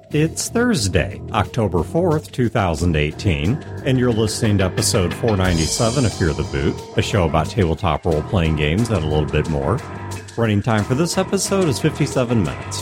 It's Thursday, October 4th, 2018, and you're listening to episode 497 of Fear the Boot, a show about tabletop role-playing games and a little bit more. Running time for this episode is 57 minutes.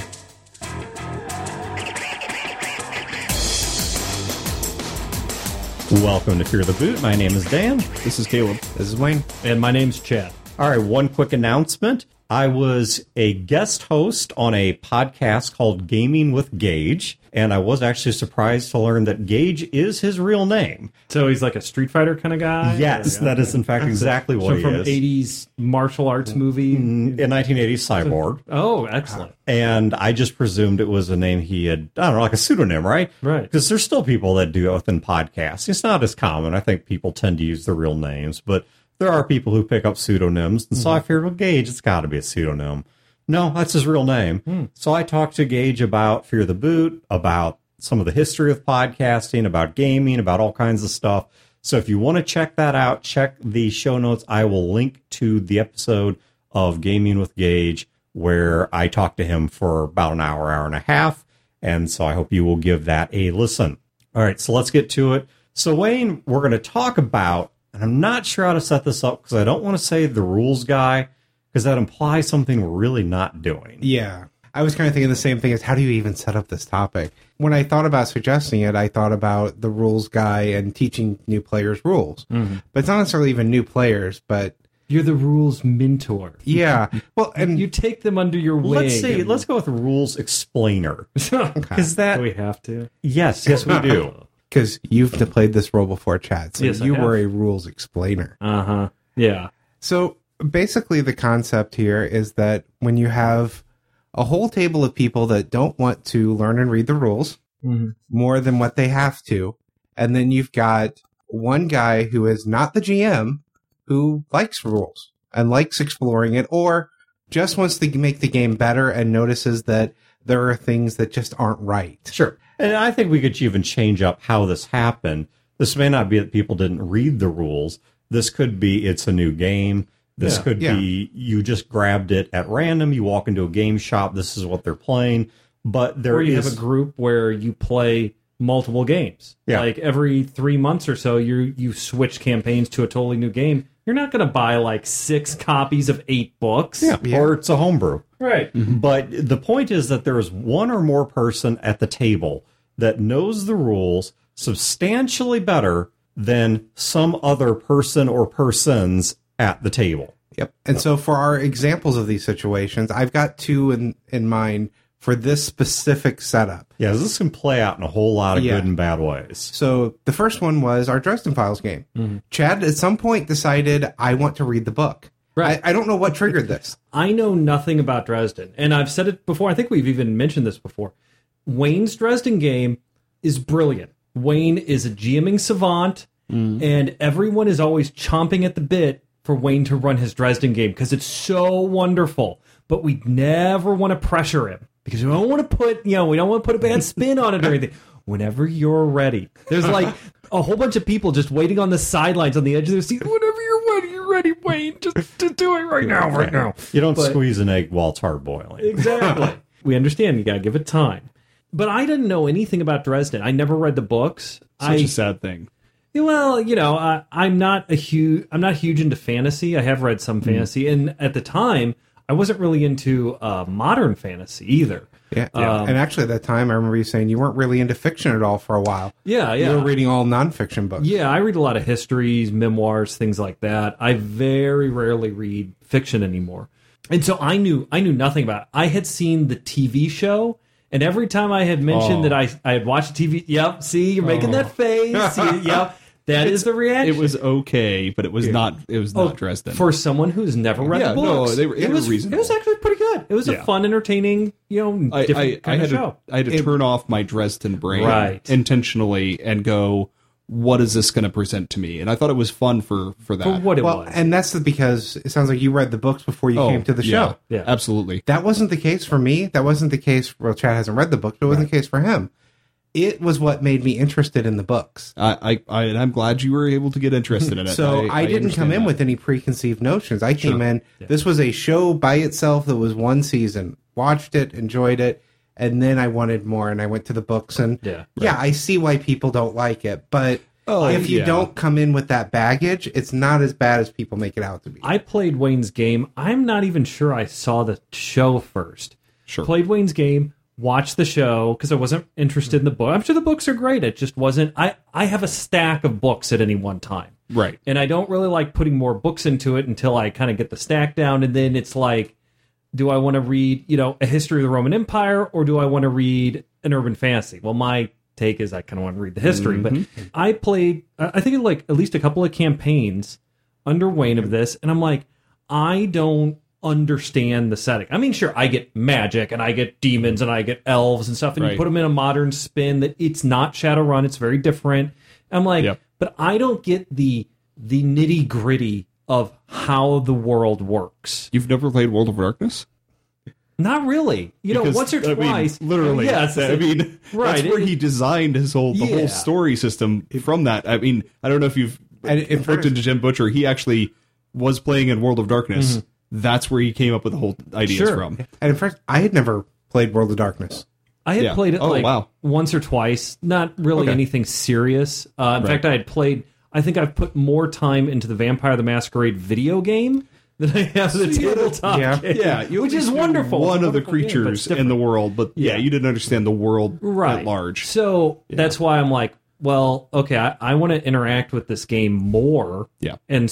Welcome to Fear the Boot. My name is Dan. This is Caleb. This is Wayne. And my name's Chad. All right, one quick announcement. I was a guest host on a podcast called Gaming with Gage, and I was actually surprised to learn that Gage is his real name. So he's like a Street Fighter kind of guy? Yes, that is in fact exactly what he from is. 80s martial arts movie? In 1980s Cyborg. Oh, excellent. And I just presumed it was a name he had, I don't know, like a pseudonym, right? Right. Because there's still people that do it within podcasts. It's not as common. I think people tend to use their real names, but there are people who pick up pseudonyms, and so I figured, well, Gage, it's got to be a pseudonym. No, that's his real name. So I talked to Gage about Fear the Boot, about some of the history of podcasting, about gaming, about all kinds of stuff. So if you want to check that out, check the show notes. I will link to the episode of Gaming with Gage where I talked to him for about an hour, hour and a half. And so I hope you will give that a listen. All right, so let's get to it. So Wayne, we're going to talk about, and I'm not sure how to set this up because I don't want to say the rules guy because that implies something we're really not doing. Yeah. I was kind of thinking the same thing as how do you even set up this topic? When I thought about suggesting it, I thought about the rules guy and teaching new players rules. But it's not necessarily even new players, but You're the rules mentor. yeah. Well, and You take them under your wing. Let's go with rules explainer. Because that, Do we have to? yes, we do. because you've played this role before, Chad, so Yes, I you have. were a rules explainer. Uh-huh. Yeah. So basically the concept here is that when you have a whole table of people that don't want to learn and read the rules more than what they have to, and then you've got one guy who is not the GM who likes rules and likes exploring it or just wants to make the game better and notices that there are things that just aren't right. Sure. And I think we could even change up how this happened. This may not be that people didn't read the rules. This could be it's a new game. This could be you just grabbed it at random. You walk into a game shop. This is what they're playing. But there Or you is have a group where you play multiple games. Yeah. Like every 3 months or so, you switch campaigns to a totally new game. You're not going to buy like 6 copies of 8 books. Yeah. or it's a homebrew. Right. But the point is that there is one or more person at the table that knows the rules substantially better than some other person or persons at the table. Yep. And so for our examples of these situations, I've got two in mind for this specific setup. Yeah, this can play out in a whole lot of Yeah. good and bad ways. So the first one was our Dresden Files game. Chad at some point decided, I want to read the book. Right. I don't know what triggered this. I know nothing about Dresden, and I've said it before. I think we've even mentioned this before. Wayne's Dresden game is brilliant. Wayne is a GMing savant, and everyone is always chomping at the bit for Wayne to run his Dresden game because it's so wonderful. But we never want to pressure him because we don't want to put, we don't want to put a bad spin on it or anything. Whenever you're ready, there's like a whole bunch of people just waiting on the sidelines on the edge of their seat. Whenever you're ready, Wayne. Just do it right now. You don't But- squeeze an egg while it's hard boiling. Exactly. We understand. You got to give it time. But I didn't know anything about Dresden. I never read the books. Such a sad thing. Well, I'm not huge into fantasy. I have read some fantasy, and at the time, I wasn't really into modern fantasy either. Yeah. And actually at that time, I remember you saying you weren't really into fiction at all for a while. Yeah. You were reading all nonfiction books. Yeah, I read a lot of histories, memoirs, things like that. I very rarely read fiction anymore. And so I knew nothing about it. I had seen the TV show, and every time I had mentioned that I had watched TV, yep, see, you're making that face. See, yep, that is the reaction. It was okay, but it was not. It was not Dresden. For someone who's never read Yeah, the books. no, they were it was reasonable. It was actually pretty good. It was a Yeah. fun, entertaining, different kind of show. I had to turn off my Dresden brain Right. intentionally and go, what is this going to present to me? And I thought it was fun for that. For what it Well, was. and that's because it sounds like you read the books before you came to the show. Yeah. Absolutely. That wasn't the case for me. That wasn't the case. Well, Chad hasn't read the book, but it wasn't the case for him. It was what made me interested in the books. I'm glad you were able to get interested in it. So I didn't come in understand with any preconceived notions. I came in, this was a show by itself that was one season. Watched it, enjoyed it, and then I wanted more, and I went to the books, and I see why people don't like it, but if you don't come in with that baggage, it's not as bad as people make it out to be. I played Wayne's game. I'm not even sure I saw the show first. Sure. Played Wayne's game, watched the show, because I wasn't interested in the book. I'm sure the books are great. It just wasn't... I have a stack of books at any one time. Right. And I don't really like putting more books into it until I kind of get the stack down, and then it's like, do I want to read, a history of the Roman Empire, or do I want to read an urban fantasy? Well, my take is I kind of want to read the history, but I played, I think, like at least a couple of campaigns under Wayne of this, and I'm like, I don't understand the setting. I mean, sure, I get magic, and I get demons, and I get elves and stuff, and you put them in a modern spin that it's not Shadowrun, it's very different. I'm like, but I don't get the nitty gritty of how the world works. You've never played World of Darkness? Not really. Because, once or twice. Literally. Yes. That's where he designed his whole story system from that. I mean, I don't know if you've looked into Jim Butcher. He actually was playing in World of Darkness. That's where he came up with the whole ideas from. And in fact, I had never played World of Darkness. I had played it once or twice. Not really anything serious. In fact, I had played... I think I've put more time into the Vampire the Masquerade video game than I have the tabletop game. Yeah, which is wonderful. One of the creatures in the world, but you didn't understand the world at large. So that's why I'm like, well, okay, I want to interact with this game more. Yeah. And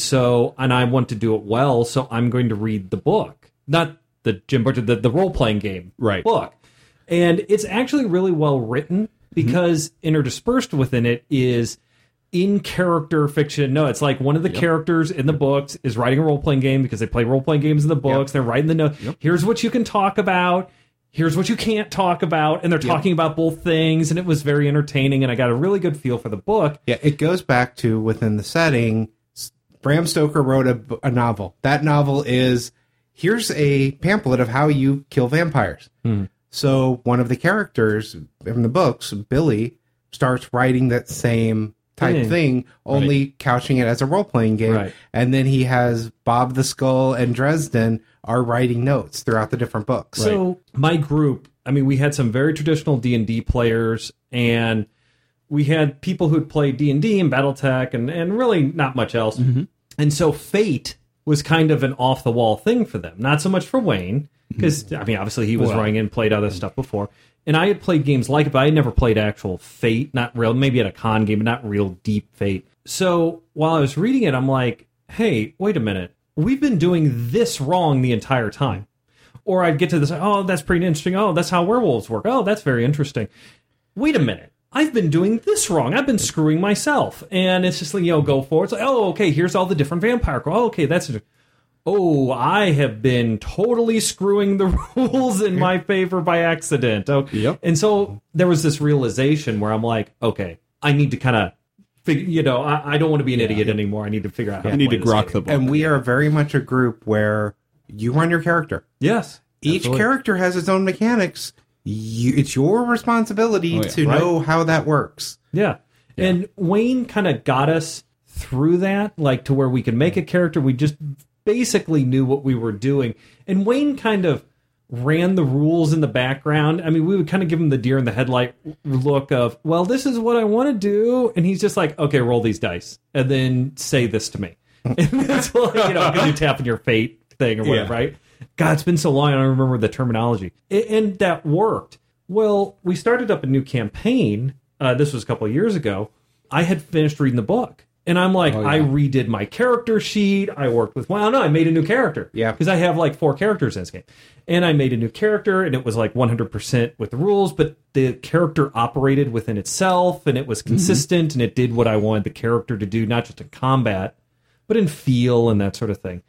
I want to do it well, so I'm going to read the book. Not the Jim Butcher, the role-playing game book. And it's actually really well written because interspersed within it is in-character fiction. No, it's like one of the characters in the books is writing a role-playing game because they play role-playing games in the books. They're writing the note. Here's what you can talk about. Here's what you can't talk about. And they're talking about both things. And it was very entertaining. And I got a really good feel for the book. Yeah, it goes back to within the setting. Bram Stoker wrote a novel. That novel is, here's a pamphlet of how you kill vampires. So one of the characters in the books, Billy, starts writing that same type thing, only couching it as a role-playing game. And then he has Bob the Skull and Dresden are writing notes throughout the different books. So my group, I mean, we had some very traditional D&D players, and we had people who'd played D&D and Battletech and really not much else. And so Fate was kind of an off-the-wall thing for them. Not so much for Wayne, because, I mean, obviously he was running and played other stuff before. And I had played games like it, but I had never played actual Fate. Not real, maybe at a con game, but not real deep Fate. So while I was reading it, I'm like, hey, wait a minute. We've been doing this wrong the entire time. Or I'd get to this, oh, that's pretty interesting. Oh, that's how werewolves work. Oh, that's very interesting. Wait a minute. I've been doing this wrong. I've been screwing myself. And it's just like, go forward. It's like, oh, okay, here's all the different vampire. Oh, okay, that's... Oh, I have been totally screwing the rules in my favor by accident. Okay. And so there was this realization where I'm like, okay, I need to kind of figure, I don't want to be an idiot anymore. I need to figure out how I need to grok the book. And we are very much a group where you run your character. Yes. Each character has its own mechanics. It's your responsibility to know how that works. Yeah. And Wayne kind of got us through that, like to where we could make a character. We just basically knew what we were doing. And Wayne kind of ran the rules in the background. I mean, we would kind of give him the deer in the headlight look of, well, this is what I want to do. And he's just like, okay, roll these dice and then say this to me. And that's like, because you tap in your fate thing or whatever, right? God, it's been so long, I don't remember the terminology. And that worked. Well, we started up a new campaign. This was a couple of years ago. I had finished reading the book. And I'm like, I redid my character sheet. I worked with, I made a new character. Yeah. Because I have like 4 characters in this game. And I made a new character, and it was like 100% with the rules, but the character operated within itself, and it was consistent, and it did what I wanted the character to do, not just in combat, but in feel and that sort of thing.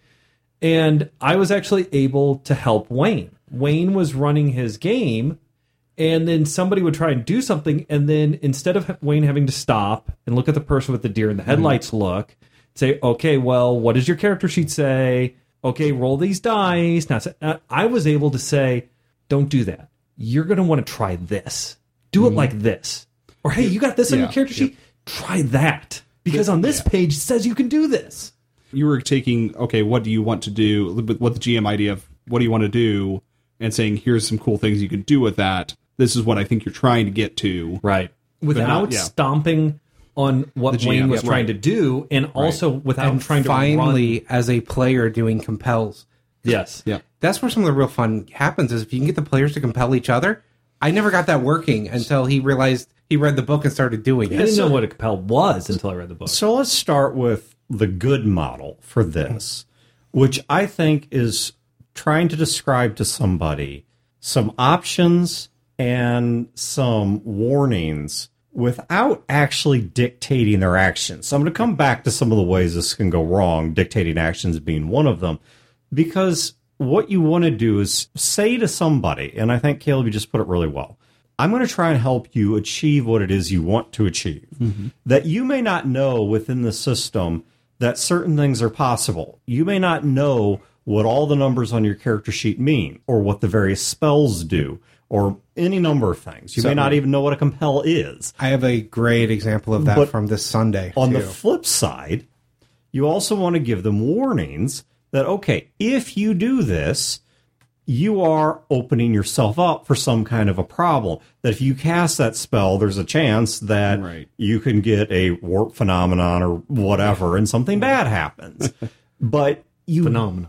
And I was actually able to help Wayne. Wayne was running his game, and then somebody would try and do something, and then instead of Wayne having to stop and look at the person with the deer in the headlights look, say, okay, well, what does your character sheet say? Okay, roll these dice. Now, I was able to say, don't do that. You're going to want to try this. Do it like this. Or, hey, you got this on your character sheet? Try that. Because on this page, it says you can do this. You were taking, okay, what do you want to do? What the GM idea of what do you want to do? And saying, here's some cool things you can do with that. this is what I think you're trying to get to. Right. Without stomping on what Wayne was trying to do, and also without trying to finally, as a player, doing compels. Yes. Yeah. That's where some of the real fun happens, is if you can get the players to compel each other. I never got that working until he realized he read the book and started doing it. I didn't know what a compel was until I read the book. So let's start with the good model for this, which I think is trying to describe to somebody some options and some warnings without actually dictating their actions. So I'm going to come back to some of the ways this can go wrong, dictating actions being one of them, because what you want to do is say to somebody, and I think, Caleb, you just put it really well, I'm going to try and help you achieve what it is you want to achieve. Mm-hmm. That you may not know within the system that certain things are possible. You may not know what all the numbers on your character sheet mean, or what the various spells do, or any number of things. You may not even know what a compel is. I have a great example of that from this Sunday. On the flip side, you also want to give them warnings that, okay, if you do this, you are opening yourself up for some kind of a problem. That if you cast that spell, there's a chance that you can get a warp phenomenon or whatever, and something bad happens. But you phenomenon.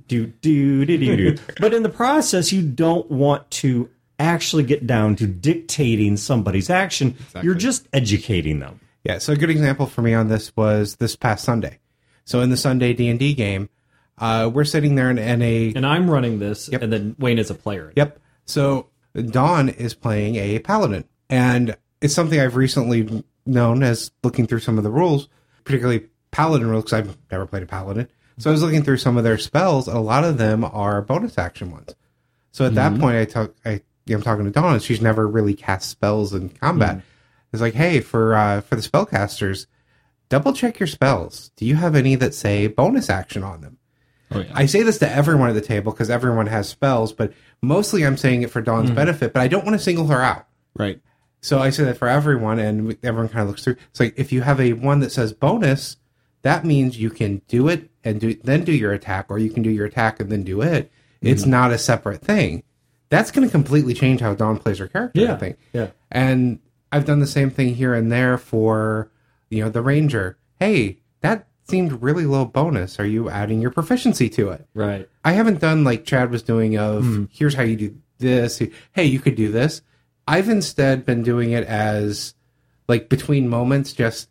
But in the process, you don't want to actually get down to dictating somebody's action. Exactly. You're just educating them. Yeah. So a good example for me on this was this past Sunday. So in the Sunday D&D game, we're sitting there and I'm running this, and then Wayne is a player. Yep. So Dawn is playing a paladin, and it's something I've recently known as looking through some of the rules, particularly paladin rules, because I've never played a paladin. So I was looking through some of their spells, and a lot of them are bonus action ones. So at that point, I'm talking to Dawn, and she's never really cast spells in combat. It's like, hey, for the spellcasters, double check your spells. Do you have any that say bonus action on them? Oh, yeah. I say this to everyone at the table because everyone has spells, but mostly I'm saying it for Dawn's benefit, but I don't want to single her out. Right. So I say that for everyone, and everyone kind of looks through. It's like, if you have a one that says bonus, that means you can do it and then do your attack, or you can do your attack and then do it. It's not a separate thing. That's going to completely change how Dawn plays her character, I think. Yeah. And I've done the same thing here and there for, the ranger. Hey, that seemed really low bonus. Are you adding your proficiency to it? Right. I haven't done like Chad was doing of, here's how you do this. Hey, you could do this. I've instead been doing it as like between moments, just,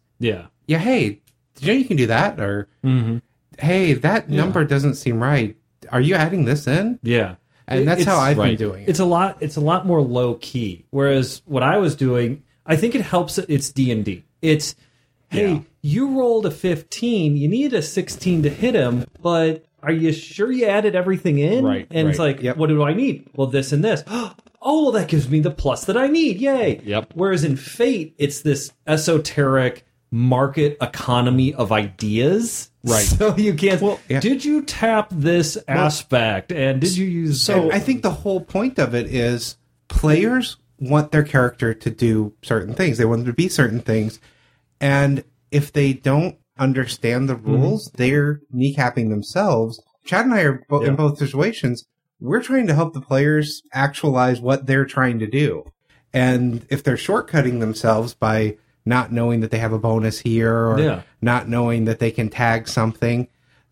hey, did you know you can do that? Or, hey, that number doesn't seem right. Are you adding this in? Yeah. And that's how I've been doing it. It's a lot more low key. Whereas what I was doing, I think it helps. It's D&D. It's, hey, you rolled a 15. You need a 16 to hit him, but are you sure you added everything in? Right. And it's like, what do I need? Well, this and this. Oh, well, that gives me the plus that I need. Yay. Yep. Whereas in Fate, it's this esoteric market economy of ideas. Right. So you can't. Did you tap this aspect? And did you use? So I think the whole point of it is players want their character to do certain things. They want them to be certain things, and if they don't understand the rules, they're kneecapping themselves. Chad and I are in both situations. We're trying to help the players actualize what they're trying to do, and if they're shortcutting themselves by not knowing that they have a bonus here, or not knowing that they can tag something,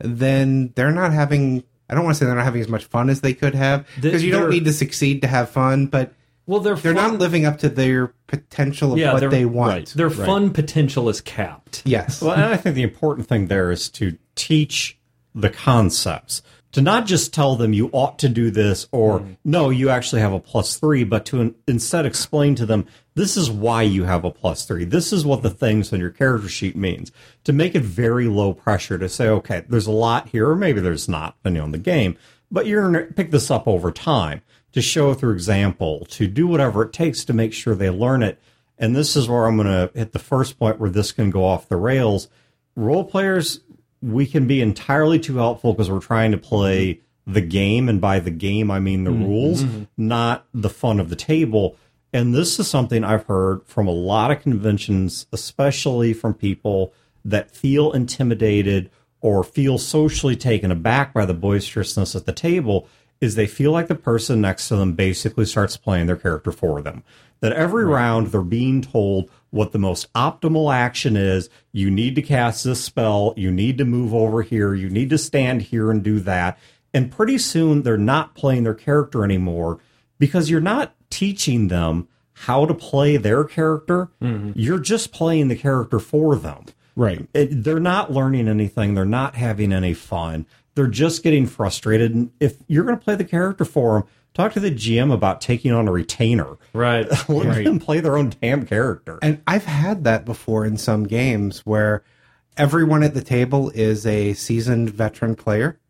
then they're not having, I don't want to say they're not having as much fun as they could have, because you don't need to succeed to have fun, but they're not living up to their potential of what they want. Right. Their fun potential is capped. Yes. Well, and I think the important thing there is to teach the concepts. To not just tell them you ought to do this, or no, you actually have a +3, but to instead explain to them, this is why you have a +3. This is what the things on your character sheet means. To make it very low pressure to say, okay, there's a lot here, or maybe there's not, depending on the game, but you're going to pick this up over time, to show through example, to do whatever it takes to make sure they learn it. And this is where I'm going to hit the first point where this can go off the rails. Role players, we can be entirely too helpful because we're trying to play the game, and by the game I mean the rules, not the fun of the table. And this is something I've heard from a lot of conventions, especially from people that feel intimidated or feel socially taken aback by the boisterousness at the table. is they feel like the person next to them basically starts playing their character for them. That every round they're being told what the most optimal action is. You need to cast this spell. You need to move over here. You need to stand here and do that. And pretty soon they're not playing their character anymore because you're not teaching them how to play their character. You're just playing the character for them. Right. They're not learning anything. They're not having any fun. They're just getting frustrated. And if you're going to play the character for them, talk to the GM about taking on a retainer. Right. Let them play their own damn character. And I've had that before in some games where everyone at the table is a seasoned veteran player.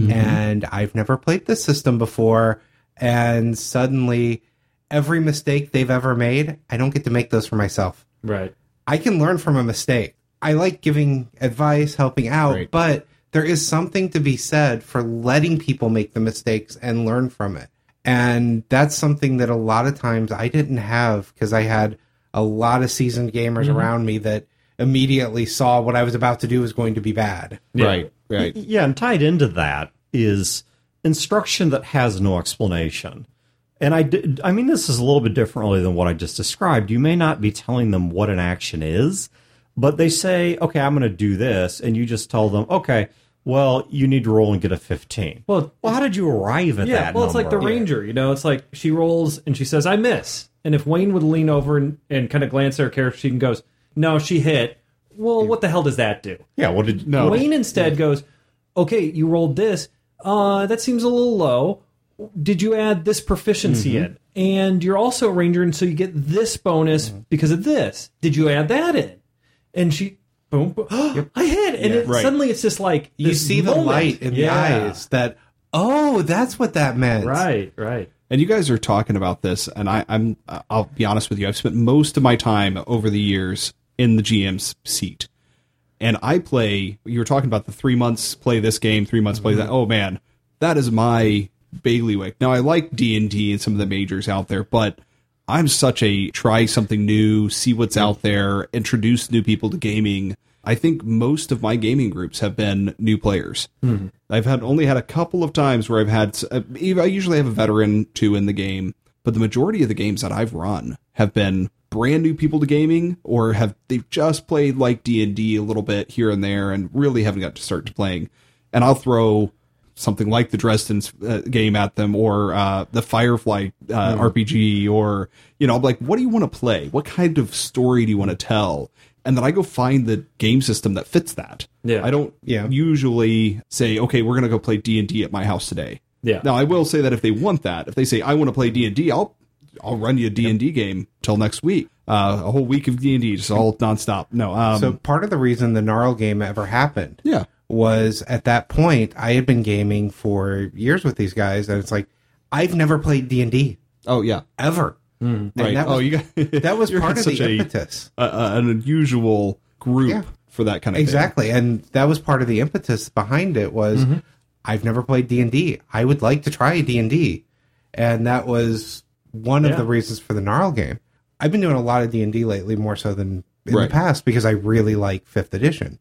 And I've never played this system before. And suddenly, every mistake they've ever made, I don't get to make those for myself. Right. I can learn from a mistake. I like giving advice, helping out, Right. but there is something to be said for letting people make the mistakes and learn from it. And that's something that a lot of times I didn't have because I had a lot of seasoned gamers around me that immediately saw what I was about to do was going to be bad. Right. Yeah, and tied into that is instruction that has no explanation. And I mean, this is a little bit differently than what I just described. You may not be telling them what an action is, but they say, okay, I'm going to do this. And you just tell them, okay, well, you need to roll and get a 15. Well, how did you arrive at that well, it's like the number? ranger, you know, it's like she rolls and she says, I miss. And if Wayne would lean over and kind of glance at her character sheet and goes, no, she hit. Well, what the hell does that do? Yeah, what did no? Wayne instead goes, okay, you rolled this. That seems a little low. Did you add this proficiency in? And you're also a ranger, and so you get this bonus because of this. Did you add that in? And she, boom, boom. I hit. And suddenly it's just like, You see the light in the eyes that, oh, that's what that meant. Right, right. And you guys are talking about this, and I'll be honest with you. I've spent most of my time over the years in the GM's seat. And I play, you were talking about the 3 months play this game, 3 months play that. Oh, man, that is my bailiwick. Now, I like D&D and some of the majors out there, but I'm such a try something new, see what's out there, introduce new people to gaming. I think most of my gaming groups have been new players. I've only had a couple of times where I've had, I usually have a veteran too in the game, but the majority of the games that I've run have been brand new people to gaming, or they've just played like D&D a little bit here and there and really haven't got to start playing. And I'll throw something like the Dresden game at them, or the Firefly RPG, or, you know, I'm like, what do you want to play? What kind of story do you want to tell? And then I go find the game system that fits that. Yeah. I don't usually say, okay, we're going to go play D&D at my house today. Yeah. Now, I will say that if they want that, if they say, I want to play D&D, I'll run you a D&D game till next week. A whole week of D&D, just all nonstop. No. So part of the reason the Gnarl game ever happened was at that point, I had been gaming for years with these guys, and it's like, I've never played D&D. Oh, yeah. Ever. Right. That was, that was part of the impetus. An unusual group for that kind of thing. Exactly. And that was part of the impetus behind it was, I've never played D&D. I would like to try D&D. And that was one of the reasons for the Gnarl game. I've been doing a lot of D&D lately, more so than in the past, because I really like 5th edition.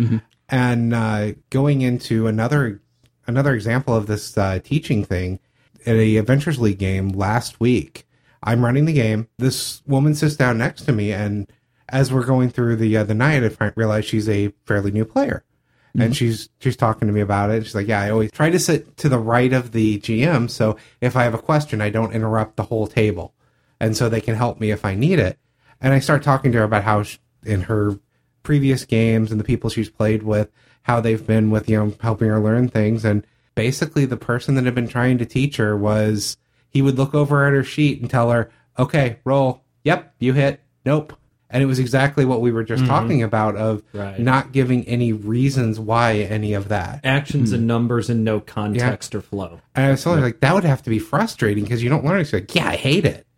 And going into another example of this teaching thing, at a Adventures League game last week, I'm running the game. This woman sits down next to me, and as we're going through the night, I realize she's a fairly new player. And she's talking to me about it. She's like, yeah, I always try to sit to the right of the GM, so if I have a question, I don't interrupt the whole table. And so they can help me if I need it. And I start talking to her about how in her previous games and the people she's played with, how they've been with, you know, helping her learn things. And basically the person that had been trying to teach her was, he would look over at her sheet and tell her, okay, roll. Yep, you hit. Nope. And it was exactly what we were just talking about of not giving any reasons why any of that. Actions and numbers and no context or flow. And I was totally like, that would have to be frustrating because you don't learn it. She's like, yeah, I hate it.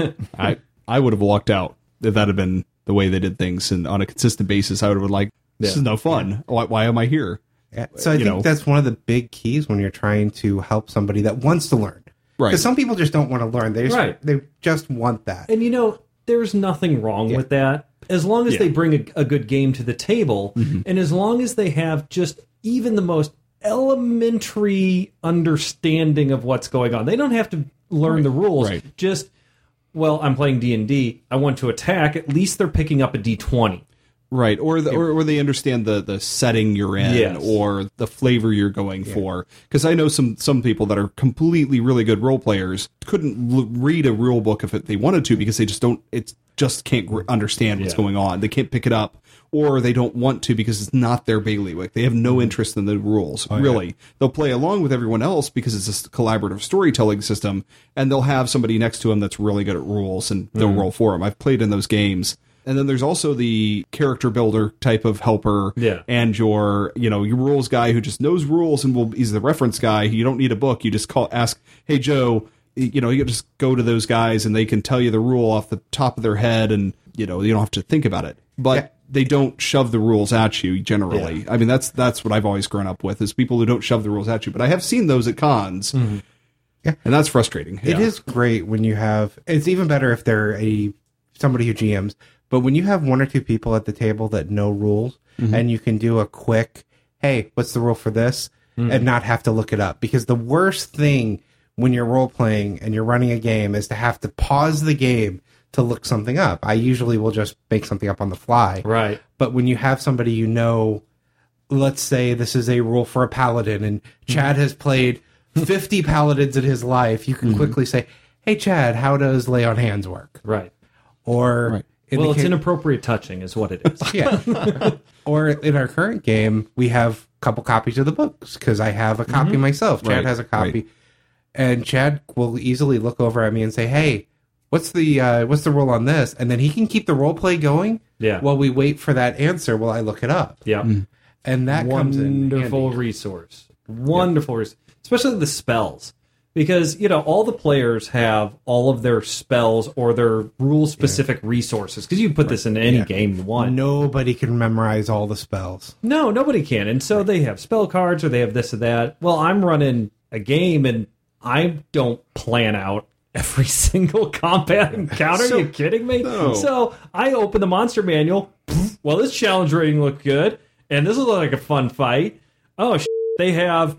I would have walked out if that had been the way they did things, and on a consistent basis, I would have been like, this is no fun. Why am I here? Yeah. So I think that's one of the big keys when you're trying to help somebody that wants to learn. Right. Because some people just don't want to learn. They just want that. And, you know, there's nothing wrong with that. As long as they bring a good game to the table, and as long as they have just even the most elementary understanding of what's going on. They don't have to learn the rules. Right. Just, well, I'm playing D&D. I want to attack. At least they're picking up a D20. Right, or they understand the setting you're in, Yes. or the flavor you're going for. Because I know some people that are completely really good role players couldn't read a rule book if they wanted to, because they just can't understand what's going on. They can't pick it up, or they don't want to because it's not their bailiwick. They have no interest in the rules, really. Yeah. They'll play along with everyone else because it's a collaborative storytelling system, and they'll have somebody next to them that's really good at rules, and they'll roll for them. I've played in those games. And then there's also the character builder type of helper, and your rules guy who just knows rules and he's the reference guy. You don't need a book. You just ask, hey, Joe, you just go to those guys and they can tell you the rule off the top of their head, and, you don't have to think about it. But they don't shove the rules at you generally. Yeah. I mean, that's what I've always grown up with, is people who don't shove the rules at you. But I have seen those at cons. Mm-hmm. Yeah. And that's frustrating. It is great when you have, it's even better if they're somebody who GMs. But when you have one or two people at the table that know rules, and you can do a quick, hey, what's the rule for this? And not have to look it up. Because the worst thing when you're role-playing and you're running a game is to have to pause the game to look something up. I usually will just make something up on the fly. Right. But when you have somebody let's say this is a rule for a paladin, and Chad has played 50 paladins in his life, you can quickly say, hey, Chad, how does lay on hands work? Right. Or... Right. It's inappropriate touching is what it is. Yeah. Or in our current game, we have a couple copies of the books because I have a copy myself. Chad has a copy. Right. And Chad will easily look over at me and say, hey, what's the rule on this? And then he can keep the role play going while we wait for that answer while I look it up. Yeah. And that comes in wonderful resource. Wonderful resource. Especially the spells. Because, all the players have all of their spells or their rule-specific resources. Because you put this in any game you want. Nobody can memorize all the spells. No, nobody can. And so they have spell cards or they have this or that. Well, I'm running a game and I don't plan out every single combat encounter. Are you kidding me? No. So I open the monster manual. Well, this challenge rating looked good. And this looks like a fun fight. Oh, they have...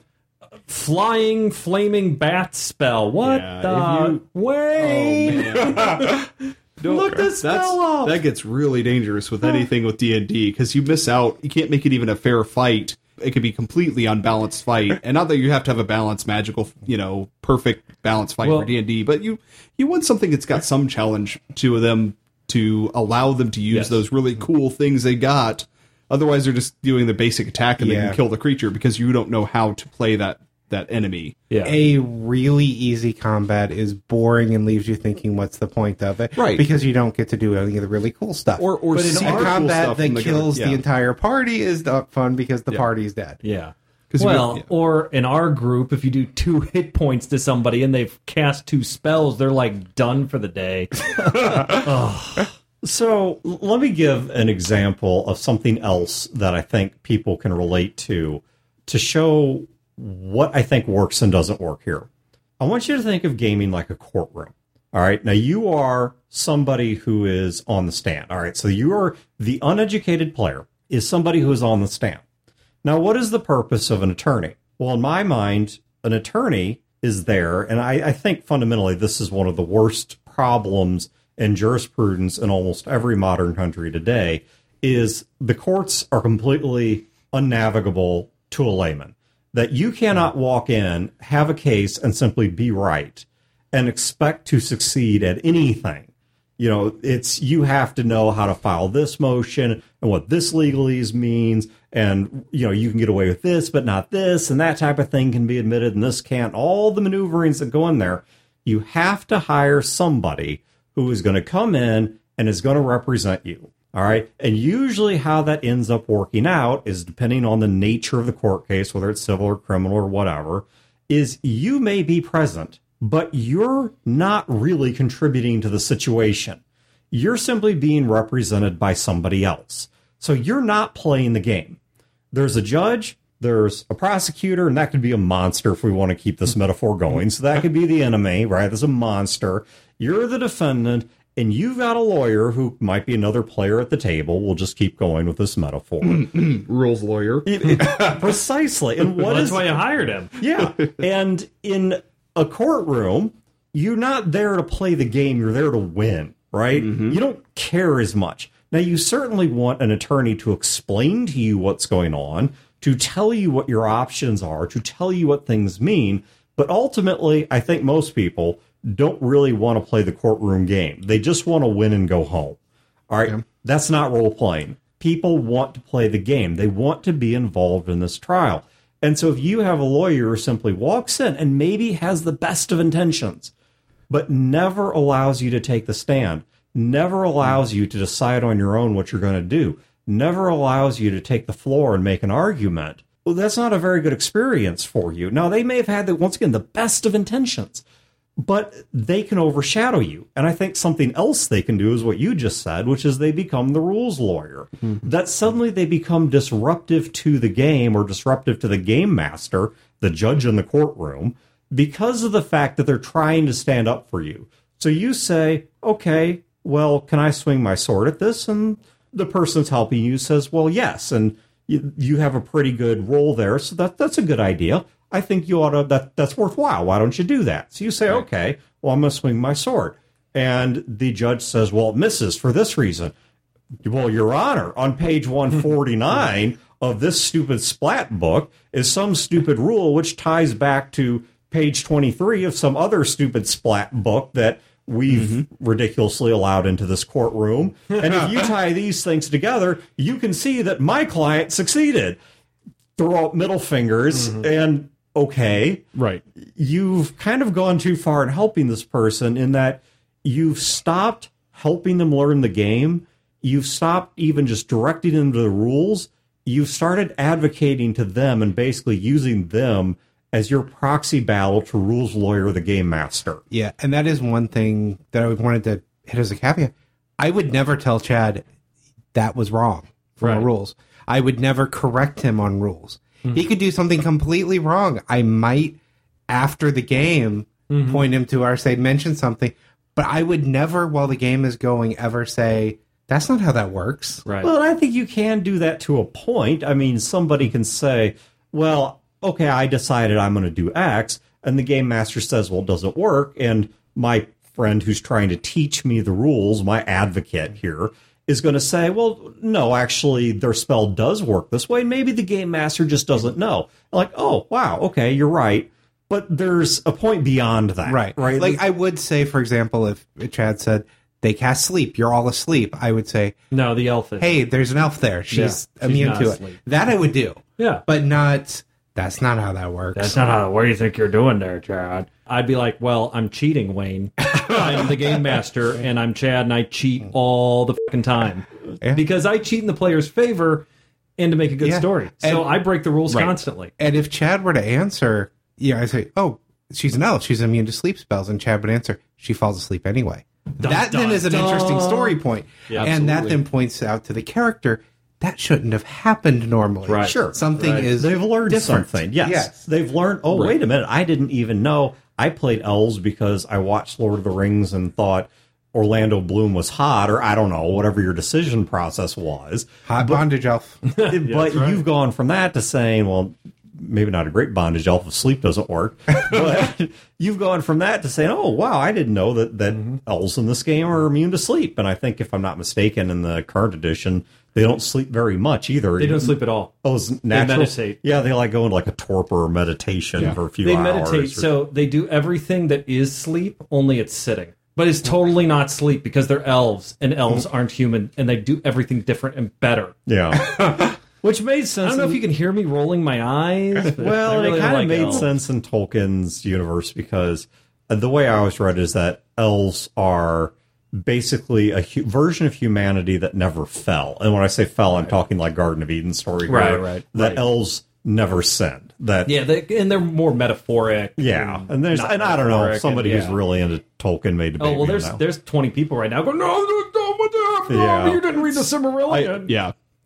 flying flaming bat spell. What the way? Oh, look this spell up. That gets really dangerous with anything with D&D, because you miss out. You can't make it even a fair fight. It could be completely unbalanced fight, and not that you have to have a balanced, magical, perfect balanced fight for D&D, but you want something that's got some challenge to them to allow them to use those really cool things they got. Otherwise, they're just doing the basic attack and they can kill the creature because you don't know how to play that enemy. Yeah. A really easy combat is boring and leaves you thinking, what's the point of it? Right. Because you don't get to do any of the really cool stuff. But in a combat that kills the entire party is not fun because the party is dead. Yeah. Well, or in our group, if you do 2 hit points to somebody and they've cast 2 spells, they're like done for the day. So let me give an example of something else that I think people can relate to show what I think works and doesn't work here. I want you to think of gaming like a courtroom. All right. Now, you are somebody who is on the stand. All right. So you are the uneducated player is somebody who is on the stand. Now, what is the purpose of an attorney? Well, in my mind, an attorney is there. And I think fundamentally this is one of the worst problems in jurisprudence in almost every modern country today is the courts are completely unnavigable to a layman. That you cannot walk in, have a case, and simply be right and expect to succeed at anything. You have to know how to file this motion and what this legalese means. And, you can get away with this, but not this. And that type of thing can be admitted and this can't. All the maneuverings that go in there. You have to hire somebody who is going to come in and is going to represent you. All right. And usually how that ends up working out is depending on the nature of the court case, whether it's civil or criminal or whatever, is you may be present, but you're not really contributing to the situation. You're simply being represented by somebody else. So you're not playing the game. There's a judge, there's a prosecutor, and that could be a monster if we want to keep this metaphor going. So that could be the enemy, right? There's a monster. You're the defendant. and you've got a lawyer who might be another player at the table. We'll just keep going with this metaphor. Rules lawyer. Precisely. And that's why you hired him. Yeah. And in a courtroom, you're not there to play the game. You're there to win, right? You don't care as much. Now, you certainly want an attorney to explain to you what's going on, to tell you what your options are, to tell you what things mean. But ultimately, I think most people don't really want to play the courtroom game. They just want to win and go home. All right? Yeah. That's not role playing. People want to play the game. They want to be involved in this trial. And so if you have a lawyer who simply walks in and maybe has the best of intentions, but never allows you to take the stand, never allows you to decide on your own what you're going to do, never allows you to take the floor and make an argument, well, that's not a very good experience for you. Now, they may have had, once again, the best of intentions, but they can overshadow you. And I think something else they can do is what you just said, which is they become the rules lawyer. That suddenly they become disruptive to the game or disruptive to the game master, the judge in the courtroom, because of the fact that they're trying to stand up for you. So you say, okay, well, can I swing my sword at this? And the person's helping you says, well, yes. And you have a pretty good role there. So that's a good idea. I think you ought to, that's worthwhile. Why don't you do that? So you say, okay, well, I'm going to swing my sword. And the judge says, well, it misses for this reason. Well, Your Honor, on page 149 of this stupid splat book is some stupid rule which ties back to page 23 of some other stupid splat book that we've ridiculously allowed into this courtroom. And if you tie these things together, you can see that my client succeeded. Throw out middle fingers and okay. Right. You've kind of gone too far in helping this person in that you've stopped helping them learn the game. You've stopped even just directing them to the rules. You've started advocating to them and basically using them as your proxy battle to rules lawyer, the game master. Yeah, and that is one thing that I wanted to hit as a caveat. I would never tell Chad that was wrong for the rules. I would never correct him on rules. He could do something completely wrong. I might, after the game, point him to or say, mention something, but I would never, while the game is going, ever say, that's not how that works. Right. Well, I think you can do that to a point. I mean, somebody can say, well, okay, I decided I'm going to do X, and the game master says, well, it doesn't work, and my friend who's trying to teach me the rules, my advocate here, is going to say, well, no, actually, their spell does work this way. Maybe the game master just doesn't know. Like, oh, wow, okay, you're right. But there's a point beyond that. Right. Like, I would say, for example, if Chad said, they cast sleep, you're all asleep, I would say, no, the elf is. Hey, there's an elf there. She's immune to asleep. it. That I would do. Yeah. But not, that's not how that works. That's not how, what do you think you're doing there, Chad? I'd be like, well, I'm cheating, Wayne. I'm the game master, and I'm Chad, and I cheat all the fucking time. Yeah. Because I cheat in the player's favor and to make a good story. So I break the rules constantly. And if Chad were to answer, I say, oh, she's an elf. She's immune to sleep spells. And Chad would answer, she falls asleep anyway. That then is an interesting story point. Yeah, and that then points out to the character, that shouldn't have happened normally. Right. Sure. Something is they've learned different. Something. Yes. They've learned, wait a minute, I didn't even know. I played elves because I watched Lord of the Rings and thought Orlando Bloom was hot, or I don't know, whatever your decision process was. Hot bondage elf. But you've gone from that to saying, well, maybe not a great bondage elf if sleep doesn't work. But you've gone from that to saying, oh, wow, I didn't know that elves in this game are immune to sleep. And I think, if I'm not mistaken, in the current edition, they don't sleep very much either. They don't sleep at all. Oh, it's natural. They meditate. Yeah, they like go into like a torpor or meditation for a few hours. They meditate, so they do everything that is sleep, only it's sitting. But it's totally not sleep because they're elves, and elves aren't human, and they do everything different and better. Yeah. Which made sense. I don't know if you can hear me rolling my eyes. Well, it kind of made sense in Tolkien's universe, because the way I always read it is that elves are basically a version of humanity that never fell. And when I say fell, I'm talking like Garden of Eden story. Right. That elves never sinned. And they're more metaphoric. Yeah, and I don't know, somebody who's really into Tolkien made debate. There's 20 people right now going, no, you didn't read the Silmarillion.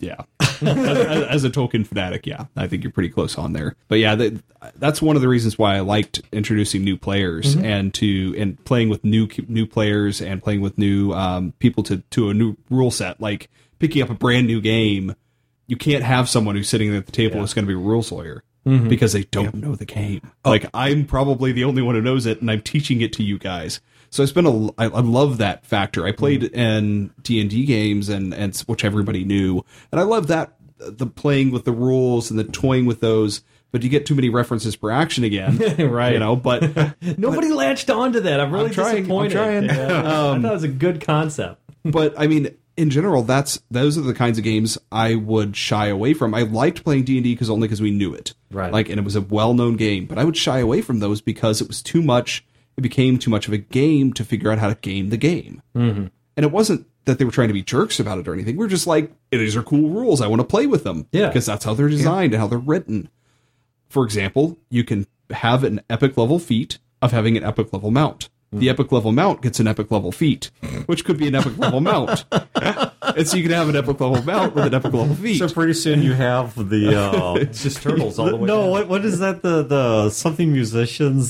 Yeah. as a Tolkien fanatic, yeah, I think you're pretty close on there. But yeah, that's one of the reasons why I liked introducing new players and playing with new players and playing with new people to a new rule set. Like picking up a brand new game, you can't have someone who's sitting at the table who's going to be a rules lawyer because they don't know the game. Like I'm probably the only one who knows it, and I'm teaching it to you guys. So I love that factor. I played in D&D games and which everybody knew, and I love that the playing with the rules and the toying with those. But you get too many references per action again, right? You know, but nobody latched onto that. I'm really disappointed. I'm trying. Yeah. I thought it was a good concept. But I mean, in general, those are the kinds of games I would shy away from. I liked playing D&D because we knew it, right? Like, and it was a well-known game. But I would shy away from those because it was too much. It became too much of a game to figure out how to game the game. And it wasn't that they were trying to be jerks about it or anything. We're just like, these are cool rules. I want to play with them. Yeah. Because that's how they're designed and how they're written. For example, you can have an epic level feat of having an epic level mount. The epic level mount gets an epic level feat, which could be an epic level mount. And so you can have an epic level mount with an epic level feat. So pretty soon you have the it's just turtles all the way down. what is that, the something musicians,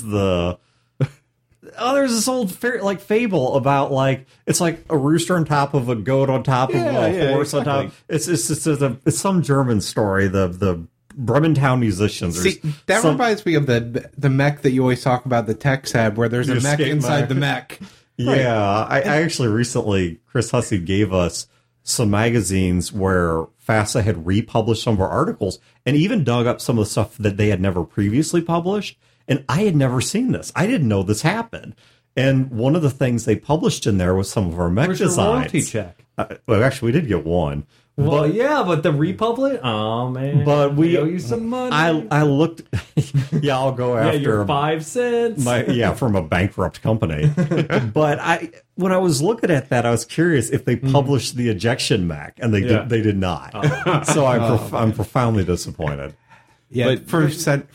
there's this old fable about like it's like a rooster on top of a goat on top of a horse on top. It's some German story. The Brementown musicians. See, that reminds me of the mech that you always talk about, the tech tab, where there's a mech inside the mech. Yeah, I actually recently, Chris Hussey gave us some magazines where FASA had republished some of our articles and even dug up some of the stuff that they had never previously published. And I had never seen this. I didn't know this happened. And one of the things they published in there was some of our mech designs. Your royalty check? Well, actually, we did get one. Well, but the republic? Oh, man. But we owe you some money. I looked. Yeah, I'll go after your 5 cents. From a bankrupt company. But when I was looking at that, I was curious if they published the ejection mech, and they did not. Oh. So I'm profoundly disappointed. Yeah, but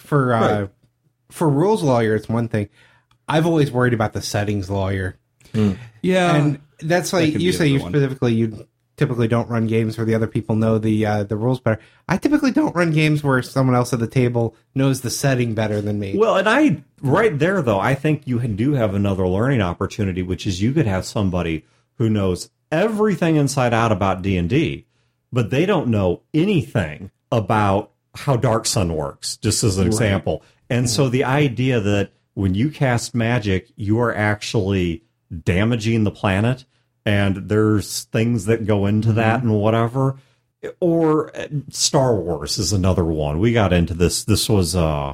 for rules lawyer, it's one thing. I've always worried about the settings lawyer. Yeah, and that's like you say. You specifically you typically don't run games where the other people know the rules better. I typically don't run games where someone else at the table knows the setting better than me. Well, and right there, though, I think you do have another learning opportunity, which is you could have somebody who knows everything inside out about D&D, but they don't know anything about how Dark Sun works, just as an example. And so the idea that when you cast magic, you are actually damaging the planet, and there's things that go into that and whatever. Or Star Wars is another one. We got into this. This was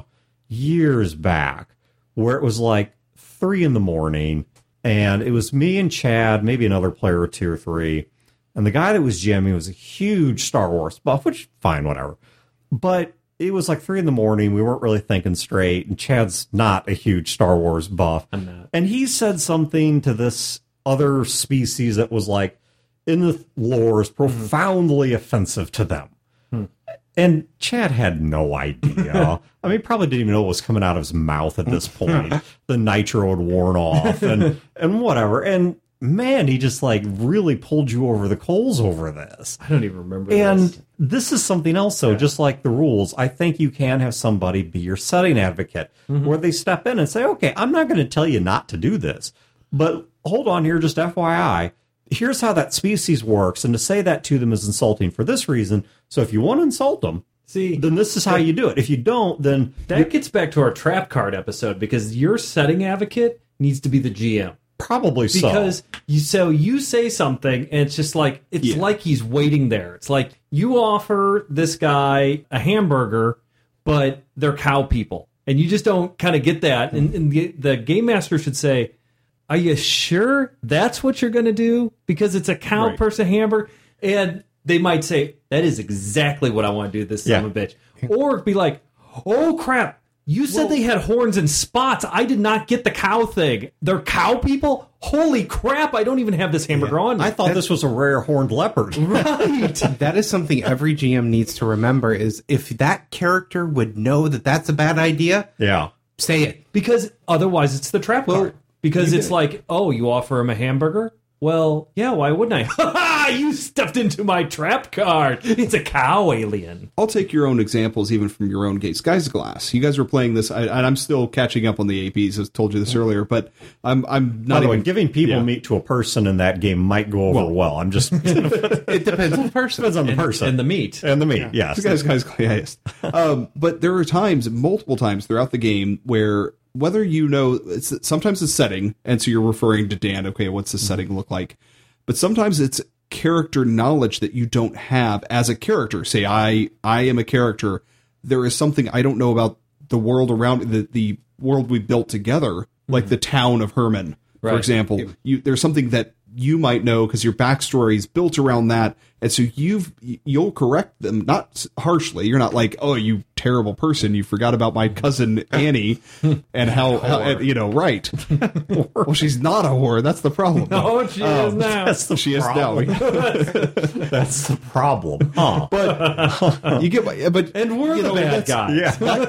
years back, where it was like 3 a.m, and it was me and Chad, maybe another player or 2 or 3. And the guy that was GMing was a huge Star Wars buff, which, fine, whatever. But it was like 3 a.m. We weren't really thinking straight, and Chad's not a huge Star Wars buff. I'm not. And he said something to this other species that was like, in the lore, is profoundly offensive to them. And Chad had no idea. I mean, he probably didn't even know what was coming out of his mouth at this point. The nitro had worn off and whatever. And man, he just like really pulled you over the coals over this. I don't even remember And this is something else, though, just like the rules. I think you can have somebody be your setting advocate, where they step in and say, okay, I'm not going to tell you not to do this, but hold on here, just FYI. Here's how that species works, and to say that to them is insulting for this reason. So if you want to insult them, then this is how you do it. If you don't, then... That gets back to our trap card episode, because your setting advocate needs to be the GM. Probably so. Because you say something, and it's just like, it's like he's waiting there. It's like, you offer this guy a hamburger, but they're cow people. And you just don't kind of get that. And the game master should say, are you sure that's what you're going to do? Because it's a cow person hamburger. And they might say, that is exactly what I want to do, this son of a bitch. Or be like, oh, crap. You said they had horns and spots. I did not get the cow thing. They're cow people? Holy crap, I don't even have this hamburger on me. I thought this was a rare horned leopard. Right. That is something every GM needs to remember, is if that character would know that that's a bad idea, say it. Because otherwise it's the trap card. Because it's like, oh, you offer him a hamburger? Well, yeah, why wouldn't I? You stepped into my trap card. It's a cow alien. I'll take your own examples, even from your own games. Skies of Glass. You guys were playing this, and I'm still catching up on the APs. I told you this earlier, but I'm not. By the way, giving people meat to a person in that game might go over well. I'm just. It depends on the person. Depends on the person and the meat Yes. Guys. But there are times, multiple times throughout the game, where whether you know, sometimes it's setting, and so you're referring to Dan. Okay, what's the setting look like? But sometimes it's character knowledge that you don't have as a character. Say, I am a character. There is something I don't know about the world around the world we built together, like the town of Herman, for example. There's something that you might know because your backstory is built around that, and so you'll correct them, not harshly. You're not like, oh, you terrible person, you forgot about my cousin Annie and how right. Well, she's not a whore. That's the problem. No, she is now. She is now. That's the problem. Huh. But you get, and we're the bad guys.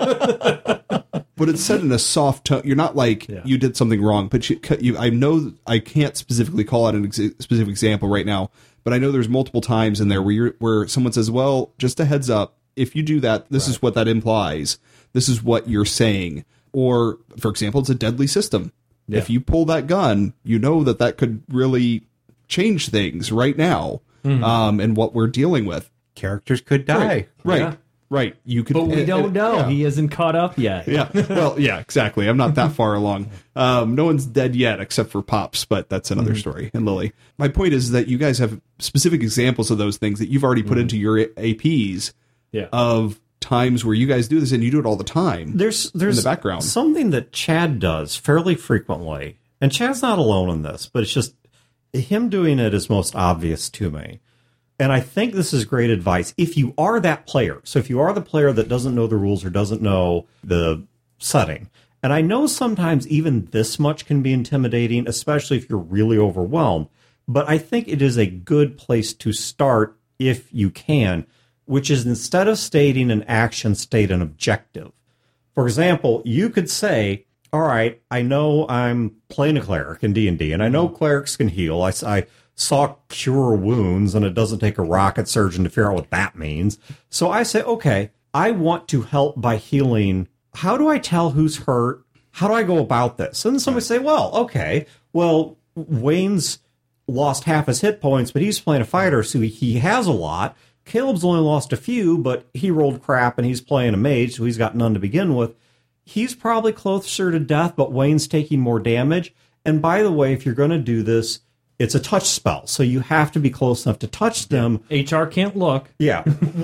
Yeah. But it's said in a soft tone. You're not like you did something wrong, but I know I can't specifically call out a specific example right now, but I know there's multiple times in there where someone says, well, just a heads up, if you do that, this is what that implies. This is what you're saying. Or, for example, it's a deadly system. Yeah. If you pull that gun, you know that could really change things right now, and what we're dealing with. Characters could die. Right. Yeah. Right. You could, but we don't know. Yeah. He isn't caught up yet. Yeah. Well, yeah, exactly. I'm not that far along. No one's dead yet except for Pops, but that's another story. And Lily. My point is that you guys have specific examples of those things that you've already put into your APs of times where you guys do this, and you do it all the time. There's in the background. Something that Chad does fairly frequently, and Chad's not alone in this, but it's just him doing it is most obvious to me. And I think this is great advice. If you are that player, so if you are the player that doesn't know the rules or doesn't know the setting, and I know sometimes even this much can be intimidating, especially if you're really overwhelmed, but I think it is a good place to start if you can, which is instead of stating an action, state an objective. For example, you could say, all right, I know I'm playing a cleric in D&D, and I know clerics can heal. I saw cure wounds, and it doesn't take a rocket surgeon to figure out what that means. So I say, okay, I want to help by healing. How do I tell who's hurt? How do I go about this? And somebody say, well, Wayne's lost half his hit points, but he's playing a fighter, so he has a lot. Caleb's only lost a few, but he rolled crap, and he's playing a mage, so he's got none to begin with. He's probably closer to death, but Wayne's taking more damage. And by the way, if you're going to do this, it's a touch spell, so you have to be close enough to touch them. HR can't look. Yeah.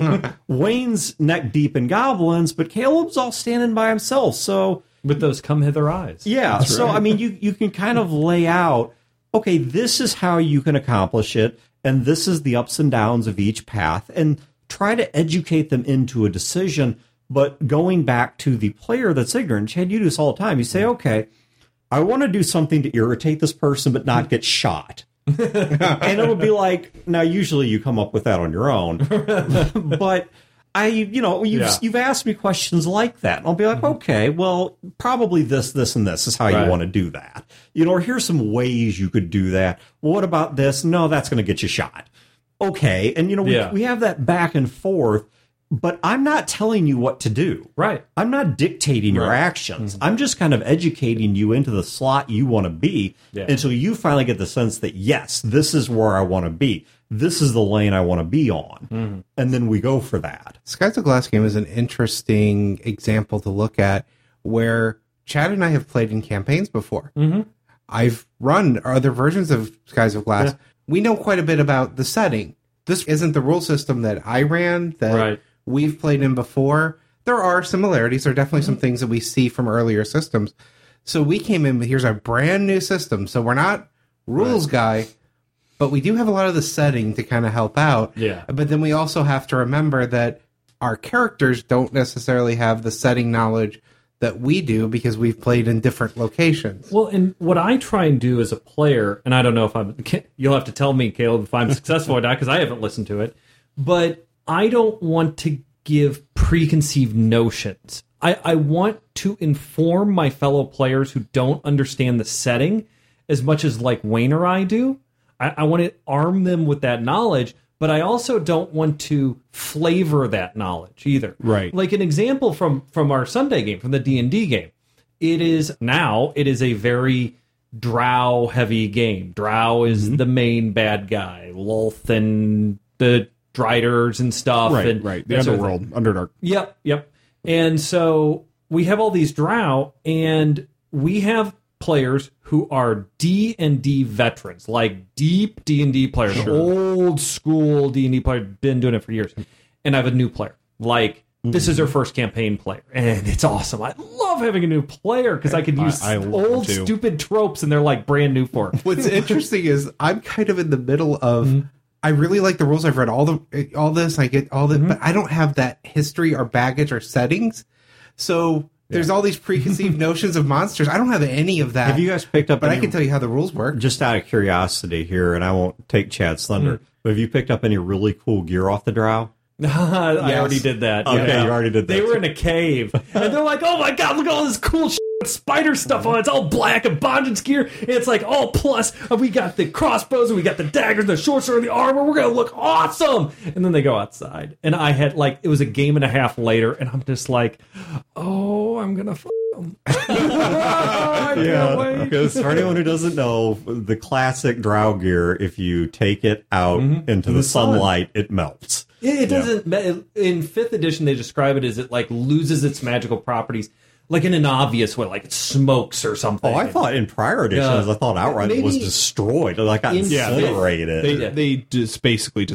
Wayne's neck deep in goblins, but Caleb's all standing by himself. So with those come hither eyes. Yeah. That's so, right. I mean, you can kind of lay out, okay, this is how you can accomplish it, and this is the ups and downs of each path, and try to educate them into a decision. But going back to the player that's ignorant, Chad, you do this all the time. You say, okay, I want to do something to irritate this person but not get shot. And it'll be like, now usually you come up with that on your own. But you've asked me questions like that. And I'll be like, okay, well, probably this, and this is how you want to do that. Or here's some ways you could do that. Well, what about this? No, that's going to get you shot. Okay. And, we have that back and forth. But I'm not telling you what to do. Right. I'm not dictating your actions. I'm just kind of educating you into the slot you want to be until you finally get the sense that, yes, this is where I want to be. This is the lane I want to be on. And then we go for that. Skies of Glass game is an interesting example to look at where Chad and I have played in campaigns before. I've run other versions of Skies of Glass. Yeah. We know quite a bit about the setting. This isn't the rule system that I ran, that we've played in before. There are similarities. There are definitely some things that we see from earlier systems. So we came in, here's a brand new system. So we're not rules guy, but we do have a lot of the setting to kind of help out. Yeah. But then we also have to remember that our characters don't necessarily have the setting knowledge that we do because we've played in different locations. Well, and what I try and do as a player, and I don't know if you'll have to tell me, Caleb, if I'm successful or not, because I haven't listened to it, but I don't want to give preconceived notions. I want to inform my fellow players who don't understand the setting as much as like Wayne or I do. I want to arm them with that knowledge, but I also don't want to flavor that knowledge either. Right. Like an example from our Sunday game, from the D&D game, it is a very drow heavy game. Drow is the main bad guy. Lolth and the Driders and stuff. Right, and right. The Underworld, Underdark. Yep. And so we have all these drow, and we have players who are D&D veterans, like deep D&D players, old school D&D players, been doing it for years. And I have a new player, like this is their first campaign player, and it's awesome. I love having a new player because I can use old stupid tropes, and they're like brand new for it. What's interesting is I'm kind of in the middle of. I really like the rules. I've read all this. I get all the, but I don't have that history or baggage or settings. So there's all these preconceived notions of monsters. I don't have any of that. Have you guys picked up? But I can tell you how the rules work. Just out of curiosity here, and I won't take Chad's thunder. But have you picked up any really cool gear off the drow? I already did that. Okay, you already did that. They were in a cave, and they're like, "Oh my god, look at all this cool spider stuff on. It's all black and bondage gear. And it's like, oh, plus we got the crossbows and we got the daggers, the short sword, and the armor. We're gonna look awesome." And then they go outside, and I had it was a game and a half later, and I'm just like, "Oh, I'm gonna." Because for anyone who doesn't know, the classic drow gear, if you take it out into the sunlight, it melts. It doesn't. In 5th edition, they describe it as it loses its magical properties, like in an obvious way, like it smokes or something. Oh, I thought in prior editions, I thought outright it was destroyed, got incinerated. They just basically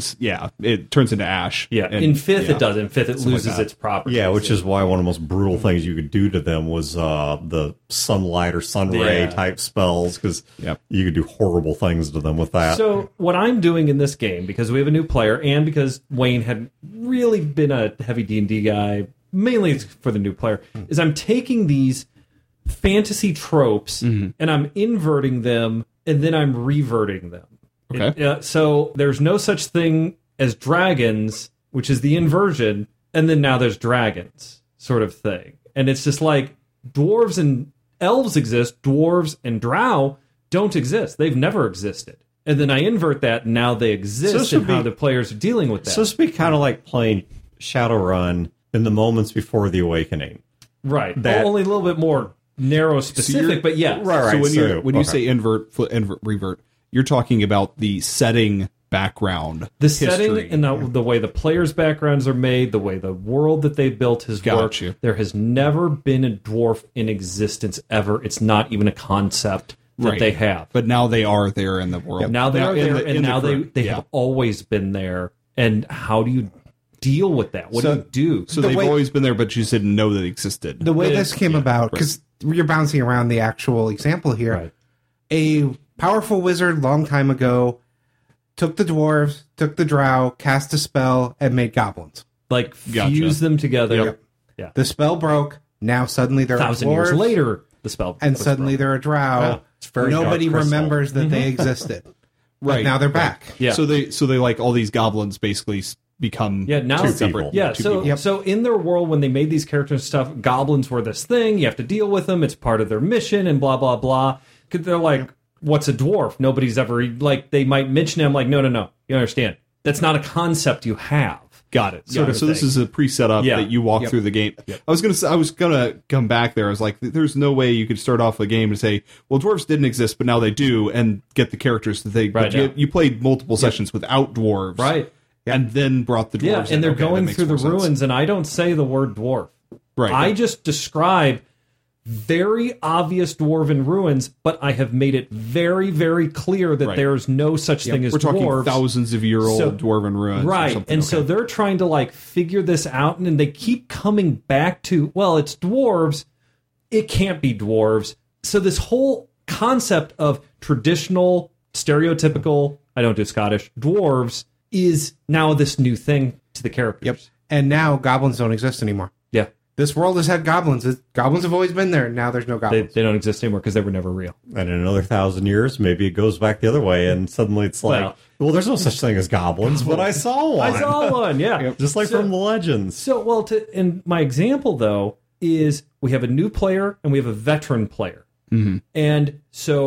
it turns into ash. Yeah, in 5th it does. In 5th it loses its properties. Yeah, which is why one of the most brutal things you could do to them was the sunlight or sun ray type spells, because you could do horrible things to them with that. So what I'm doing in this game, because we have a new player, and because Wayne had really been a heavy D&D guy, mainly it's for the new player, is I'm taking these fantasy tropes and I'm inverting them, and then I'm reverting them. Okay. So there's no such thing as dragons, which is the inversion, and then now there's dragons, sort of thing. And it's just like dwarves and elves exist, dwarves and drow don't exist. They've never existed. And then I invert that, and now they exist, and how the players are dealing with that. So this would be kind of like playing Shadowrun in the moments before the awakening. Right. Only a little bit more narrow specific, but yeah. Right. So when you say invert, revert, you're talking about the setting background. The setting and the way the players' backgrounds are made, the way the world that they built has worked. There has never been a dwarf in existence ever. It's not even a concept that they have. But now they are there in the world. Yep. Now they are there, and now they have always been there. And how do you deal with that? What do you do? So they've always been there, but you didn't know that existed. The way this came about, because you're bouncing around the actual example here. Right. A powerful wizard long time ago took the dwarves, took the drow, cast a spell, and made goblins. Fuse them together. Yep. Yeah. The spell broke. Now suddenly they're 1,000 years later, the spell and suddenly they're a drow. Wow. Nobody remembers that they existed. Right. But now they're back. Yeah. So they like all these goblins basically become two separate. Yeah. So in their world, when they made these characters and stuff, goblins were this thing. You have to deal with them. It's part of their mission and blah, blah, blah. Because they're like, what's a dwarf? Nobody's ever, they might mention him like, no. You understand. That's not a concept you have. Got it. So this is a pre-set up that you walk through the game. Yep. I was gonna come back there. I was like, there's no way you could start off a game and say, well, dwarves didn't exist, but now they do, and get the characters that they. Right, you played multiple sessions without dwarves, right? And then brought the dwarves. Yeah, and they're going through the ruins, and I don't say the word dwarf. Right. I just describe very obvious dwarven ruins, but I have made it very, very clear that there's no such thing as dwarves. We're talking thousands of year old dwarven ruins. Right. And so they're trying to figure this out, and they keep coming back to, well, it's dwarves. It can't be dwarves. So this whole concept of traditional, stereotypical, I don't do Scottish, dwarves is now this new thing to the characters. Yep. And now goblins don't exist anymore. Yeah. This world has had goblins. Goblins have always been there. Now there's no goblins. They don't exist anymore because they were never real. And in another 1,000 years, maybe it goes back the other way, and suddenly it's like, well, there's no such thing as goblins, but I saw one. I saw one, yeah. Just like from the legends. So, and my example, though, is we have a new player and we have a veteran player. Mm-hmm. And so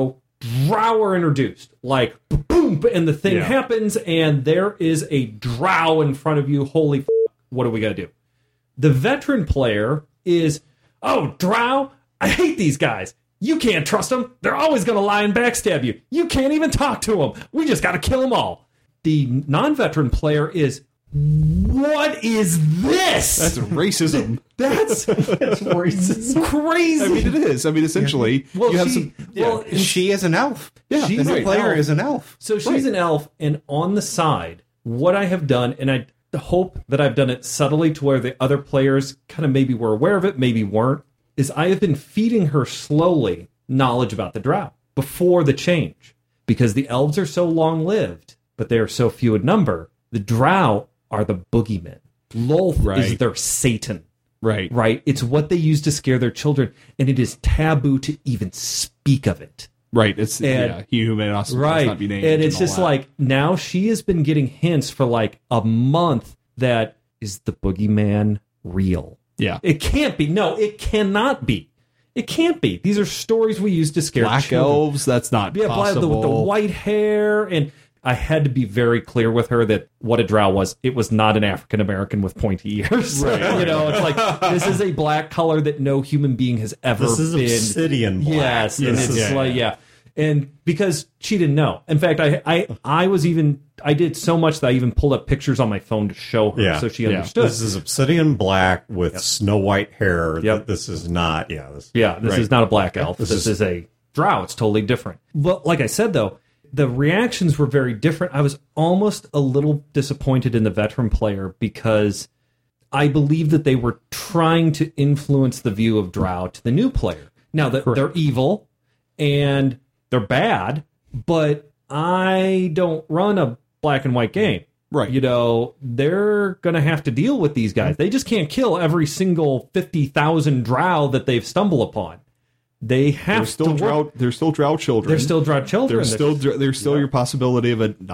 drow are introduced. Like, boom, and the thing happens, and there is a drow in front of you. Holy f***, what are we going to do? The veteran player is, oh, drow, I hate these guys. You can't trust them. They're always going to lie and backstab you. You can't even talk to them. We just got to kill them all. The non-veteran player is, what is this? That's racism. That's racism. Crazy. I mean, it is. I mean, essentially, well, you have she is an elf. Yeah, she's the player is an elf. So she's an elf, and on the side, what I have done, and I hope that I've done it subtly to where the other players kind of maybe were aware of it, maybe weren't, is I have been feeding her slowly knowledge about the drow before the change. Because the elves are so long-lived, but they are so few in number, the drow are the boogeymen. Lolth is their Satan. Right. It's what they use to scare their children, and it is taboo to even speak of it. Right. It's he who may not be named. And it's just like, now she has been getting hints for like a month that, is the boogeyman real? Yeah. It can't be. No, it cannot be. It can't be. These are stories we use to scare Black children. elves, that's not possible. The white hair, and I had to be very clear with her that what a drow was. It was not an African American with pointy ears. Right. You know, it's like, this is a black color that no human being has ever been. This is obsidian black. Yes, and it's and because she didn't know. In fact, I did so much that I even pulled up pictures on my phone to show her, so she understood. This is obsidian black with snow white hair. Yep. This is not. This is not a black elf. This is a drow. It's totally different. But like I said, though, the reactions were very different. I was almost a little disappointed in the veteran player because I believe that they were trying to influence the view of drow to the new player. Now, that they're evil and they're bad, but I don't run a black and white game. Right. You know, they're going to have to deal with these guys. They just can't kill every single 50,000 drow that they've stumbled upon. They have to work. They're still drow children. They're still drow children. There's still your possibility of a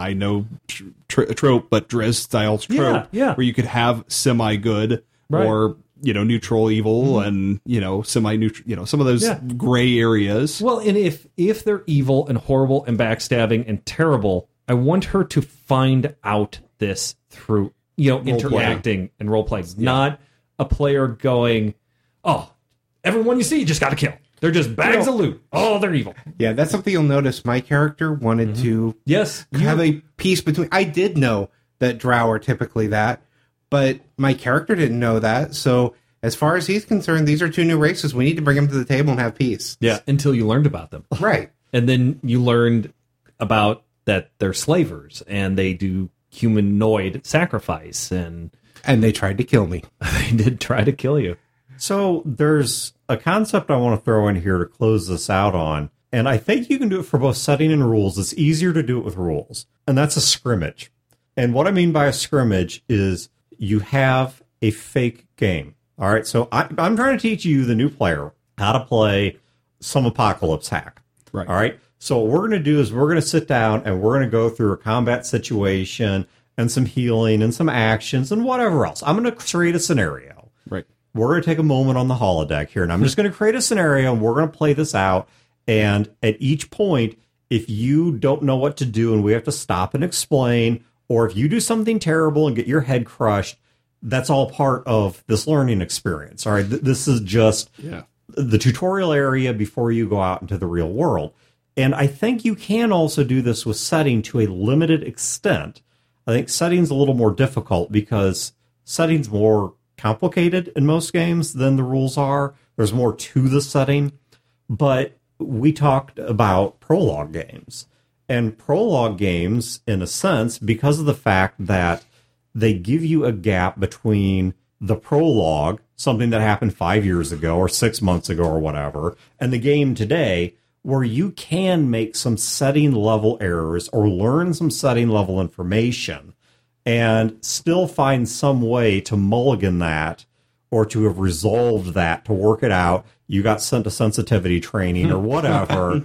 trope, but Dres style trope, where you could have semi good or neutral evil and semi neutral, some of those gray areas. Well, and if they're evil and horrible and backstabbing and terrible, I want her to find out this through interacting and role playing, not a player going, oh, everyone you see you just got to kill. They're just bags of loot. Oh, they're evil. Yeah, that's something you'll notice. My character wanted to have a piece between. I did know that drow are typically that, but my character didn't know that. So as far as he's concerned, these are two new races. We need to bring them to the table and have peace. Yeah, until you learned about them. Right. And then you learned about that they're slavers and they do humanoid sacrifice. And they tried to kill me. They did try to kill you. So there's a concept I want to throw in here to close this out on, and I think you can do it for both setting and rules. It's easier to do it with rules, and that's a scrimmage. And what I mean by a scrimmage is you have a fake game. All right, so I'm trying to teach you, the new player, how to play some apocalypse hack. Right. All right, so what we're going to do is we're going to sit down and we're going to go through a combat situation and some healing and some actions and whatever else. I'm going to create a scenario. Right. We're going to take a moment on the holodeck here, and I'm just going to create a scenario, and we're going to play this out. And at each point, if you don't know what to do and we have to stop and explain, or if you do something terrible and get your head crushed, that's all part of this learning experience. All right, this is just the tutorial area before you go out into the real world. And I think you can also do this with setting to a limited extent. I think setting's a little more difficult because setting's more complicated in most games than the rules are. There's more to the setting. But we talked about prologue games. And prologue games, in a sense, because of the fact that they give you a gap between the prologue, something that happened 5 years ago or 6 months ago or whatever, and the game today, where you can make some setting level errors or learn some setting level information and still find some way to mulligan that or to have resolved that, to work it out. You got sent to sensitivity training or whatever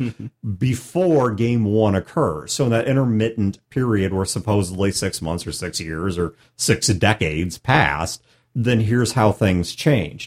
before game one occurs. So in that intermittent period where supposedly 6 months or 6 years or 6 decades passed, then here's how things changed.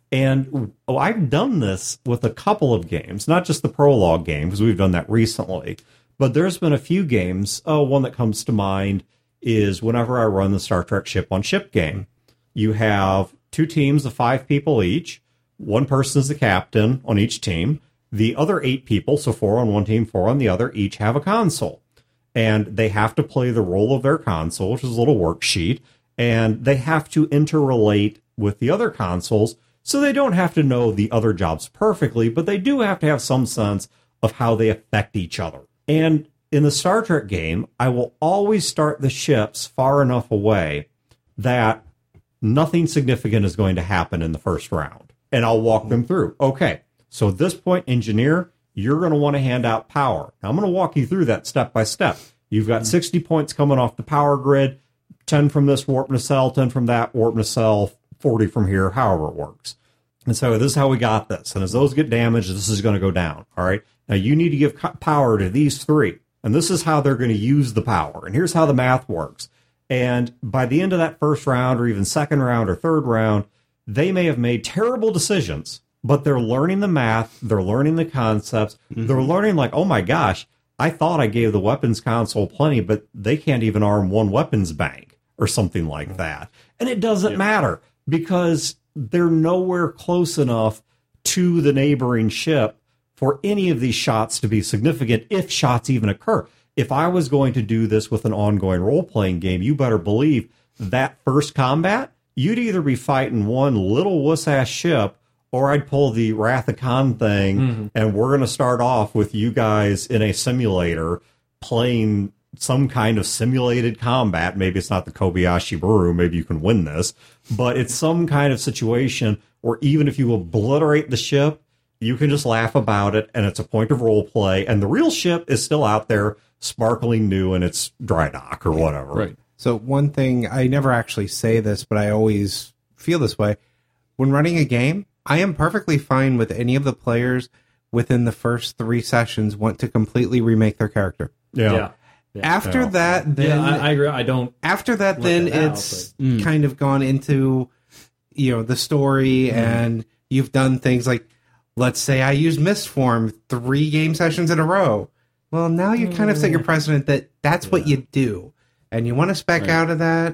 And I've done this with a couple of games, not just the prologue game, because we've done that recently. But there's been a few games. One that comes to mind is whenever I run the Star Trek Ship on Ship game. You have 2 teams of 5 people each. One person is the captain on each team. The other 8 people, so 4 on one team, 4 on the other, each have a console. And they have to play the role of their console, which is a little worksheet. And they have to interrelate with the other consoles, so they don't have to know the other jobs perfectly, but they do have to have some sense of how they affect each other. And in the Star Trek game, I will always start the ships far enough away that nothing significant is going to happen in the first round. And I'll walk them through. Okay, so at this point, engineer, you're going to want to hand out power. Now, I'm going to walk you through that step by step. You've got 60 points coming off the power grid, 10 from this warp nacelle, 10 from that warp nacelle, 40 from here, however it works. And so this is how we got this. And as those get damaged, this is going to go down. All right. Now you need to give power to these 3. And this is how they're going to use the power. And here's how the math works. And by the end of that first round, or even second round or third round, they may have made terrible decisions, but they're learning the math. They're learning the concepts. Mm-hmm. They're learning like, oh my gosh, I thought I gave the weapons console plenty, but they can't even arm one weapons bank or something like that. And it doesn't matter because they're nowhere close enough to the neighboring ship for any of these shots to be significant, if shots even occur. If I was going to do this with an ongoing role-playing game, you better believe that first combat, you'd either be fighting one little wuss-ass ship, or I'd pull the Wrath of Khan thing, and we're going to start off with you guys in a simulator playing some kind of simulated combat. Maybe it's not the Kobayashi Maru, maybe you can win this, but it's some kind of situation where even if you obliterate the ship, you can just laugh about it, and it's a point of role play, and the real ship is still out there sparkling new in its dry dock or whatever. Right. So one thing, I never actually say this, but I always feel this way. When running a game, I am perfectly fine with any of the players within the first 3 sessions want to completely remake their character. Yeah. After that, then I agree. I don't. After that, then it's kind of gone into, the story, and you've done things like, let's say I use Mistform 3 game sessions in a row. Well, now you kind of set your precedent that that's what you do, and you want to spec out of that.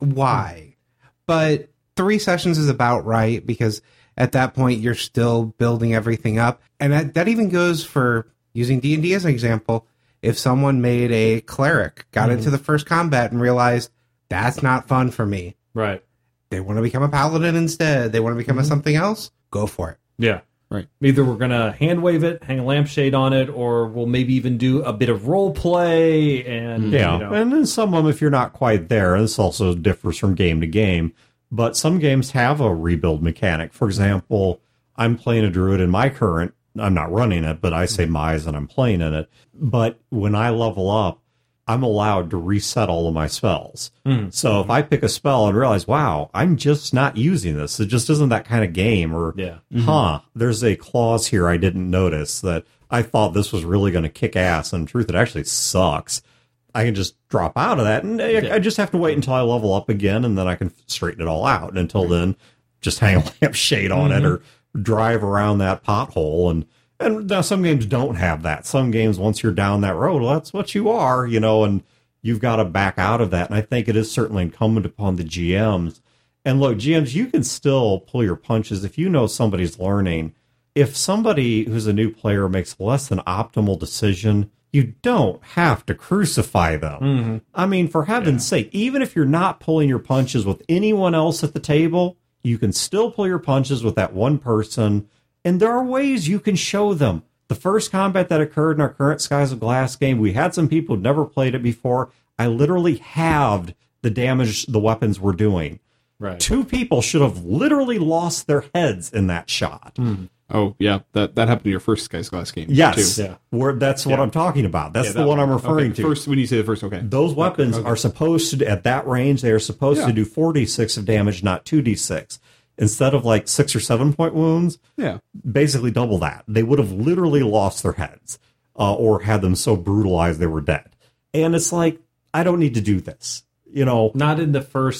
Why? But 3 sessions is about right, because at that point you're still building everything up, and that even goes for using D&D as an example. If someone made a cleric, got into the first combat and realized that's not fun for me. Right. They want to become a paladin instead. They want to become a something else. Go for it. Yeah. Right. Either we're going to hand wave it, hang a lampshade on it, or we'll maybe even do a bit of role play. And and then some of them, if you're not quite there, and this also differs from game to game, but some games have a rebuild mechanic. For example, I'm playing a druid in my current, I'm not running it, but I say my and I'm playing in it. But when I level up, I'm allowed to reset all of my spells. So if I pick a spell and realize, wow, I'm just not using this, it just isn't that kind of game, or, there's a clause here I didn't notice that I thought this was really going to kick ass, and in truth, it actually sucks. I can just drop out of that, and I just have to wait until I level up again, and then I can straighten it all out. And until then, just hang a lampshade on it, or drive around that pothole. And now some games don't have that. Some games, once you're down that road, well, that's what you are, and you've got to back out of that. And I think it is certainly incumbent upon the GMs. And look, GMs, you can still pull your punches if you know somebody's learning. If somebody who's a new player makes less than optimal decision, you don't have to crucify them. I mean, for heaven's sake, even if you're not pulling your punches with anyone else at the table, you can still pull your punches with that one person. And there are ways you can show them. The first combat that occurred in our current Skies of Glass game, we had some people who'd never played it before. I literally halved the damage the weapons were doing. Right. 2 people should have literally lost their heads in that shot. Oh, yeah. That happened in your first Skies of Glass game, yes, too. Yeah. That's what I'm talking about. That's the one I'm referring to. First, when you say the first, okay. Those weapons are supposed to, at that range, they are supposed to do 4d6 of damage, not 2d6. Instead of like 6 or 7 point wounds, basically double that. They would have literally lost their heads or had them so brutalized they were dead. And it's like, I don't need to do this. Not in the first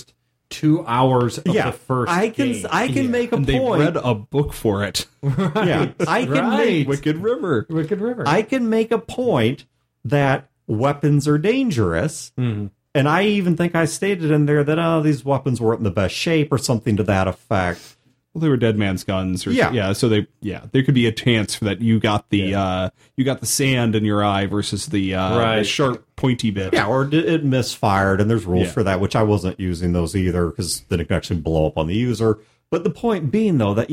2 hours of the first game. I can make a point. They read a book for it. Yeah, I can make Wicked River. I can make a point that weapons are dangerous. Mm-hmm. And I even think I stated in there that these weapons weren't in the best shape or something to that effect. Well, they were dead man's guns, or so there could be a chance for that. You got the sand in your eye versus the sharp, pointy bit. Yeah, or it misfired, and there's rules for that, which I wasn't using those either because then it can actually blow up on the user. But the point being, though, that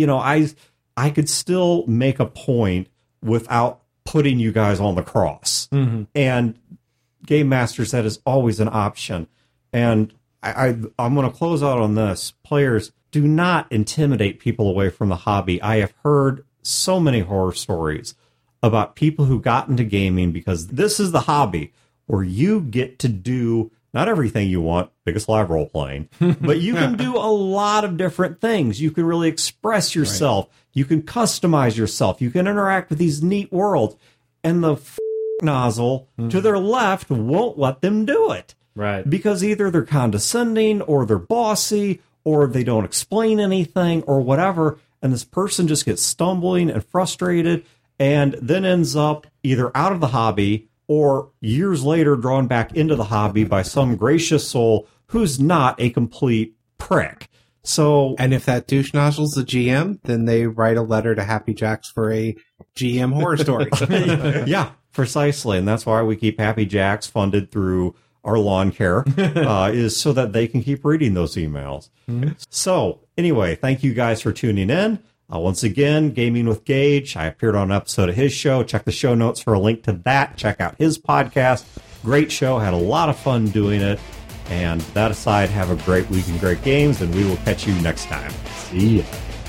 I could still make a point without putting you guys on the cross, and Game Masters, that is always an option. And I'm going to close out on this. Players, do not intimidate people away from the hobby. I have heard so many horror stories about people who got into gaming because this is the hobby where you get to do not everything you want, biggest live role playing, but you can do a lot of different things. You can really express yourself. Right. You can customize yourself. You can interact with these neat worlds. And the nozzle to their left won't let them do it. Right. Because either they're condescending or they're bossy or they don't explain anything or whatever. And this person just gets stumbling and frustrated and then ends up either out of the hobby or years later drawn back into the hobby by some gracious soul who's not a complete prick. So, and if that douche nozzle's the GM, then they write a letter to Happy Jacks for a GM horror story. Yeah, precisely. And that's why we keep Happy Jacks funded through our lawn care, is so that they can keep reading those emails. Mm-hmm. So, anyway, thank you guys for tuning in. Once again, Gaming with Gage. I appeared on an episode of his show. Check the show notes for a link to that. Check out his podcast. Great show. Had a lot of fun doing it. And that aside, have a great week in great games, and we will catch you next time. See ya.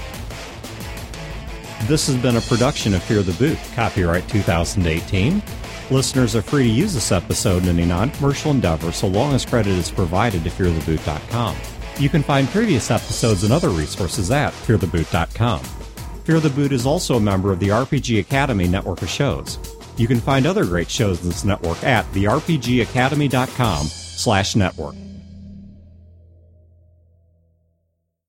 This has been a production of Fear the Boot, copyright 2018. Listeners are free to use this episode in any non-commercial endeavor so long as credit is provided to feartheboot.com. You can find previous episodes and other resources at feartheboot.com. Fear the Boot is also a member of the RPG Academy network of shows. You can find other great shows in this network at therpgacademy.com/network.